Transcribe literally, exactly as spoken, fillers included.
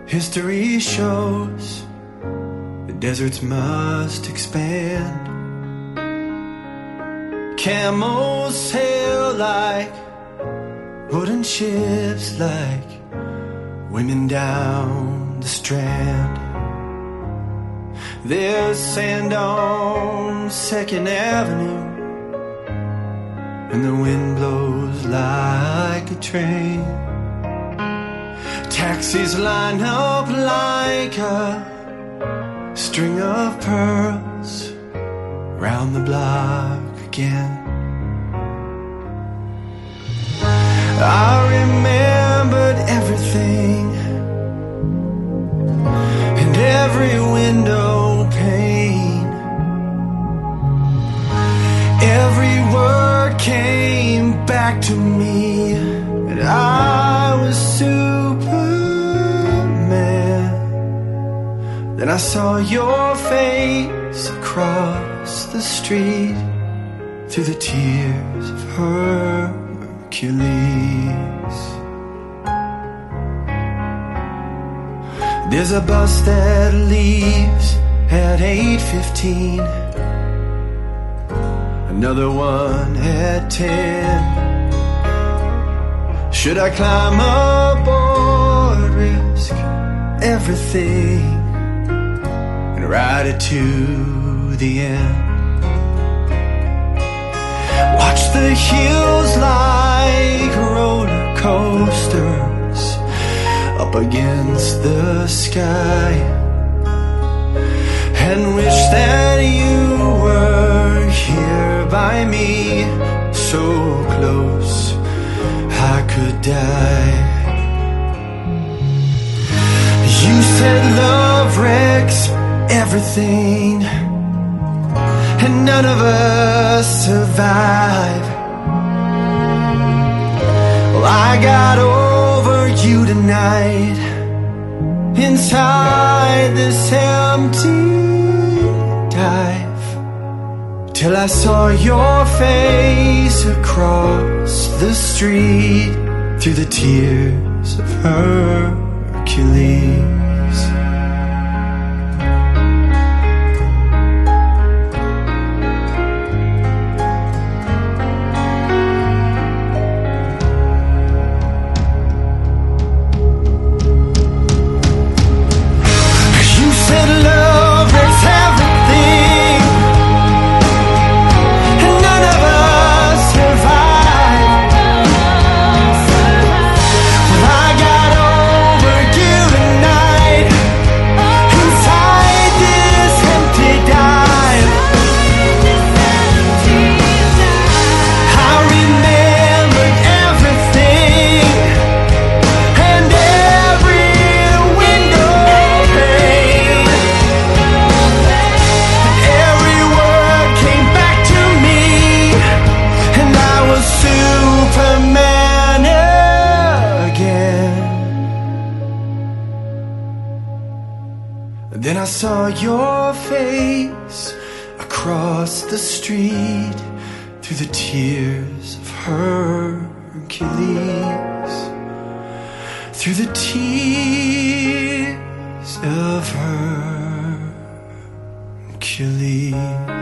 History shows the deserts must expand. Camels sail like wooden ships, like women down the strand. There's sand on Second Avenue, and the wind blows like a train. Taxis line up like a string of pearls round the block again. I remembered everything and every window pane. Every word came back to me, and I was Superman. Then I saw your face across the street through the tears of Hercules. There's a bus that leaves at eight fifteen, another one at ten. Should I climb aboard, risk everything, and ride it to the end? Watch the hills like roller coasters up against the sky, and wish that you were here by me, so close I could die. You said love wrecks everything, and none of us survive. Well, I got over you tonight, inside this empty dive, till I saw your face across the street through the tears of Hercules. Then I saw your face across the street through the tears of Hercules, through the tears of Hercules.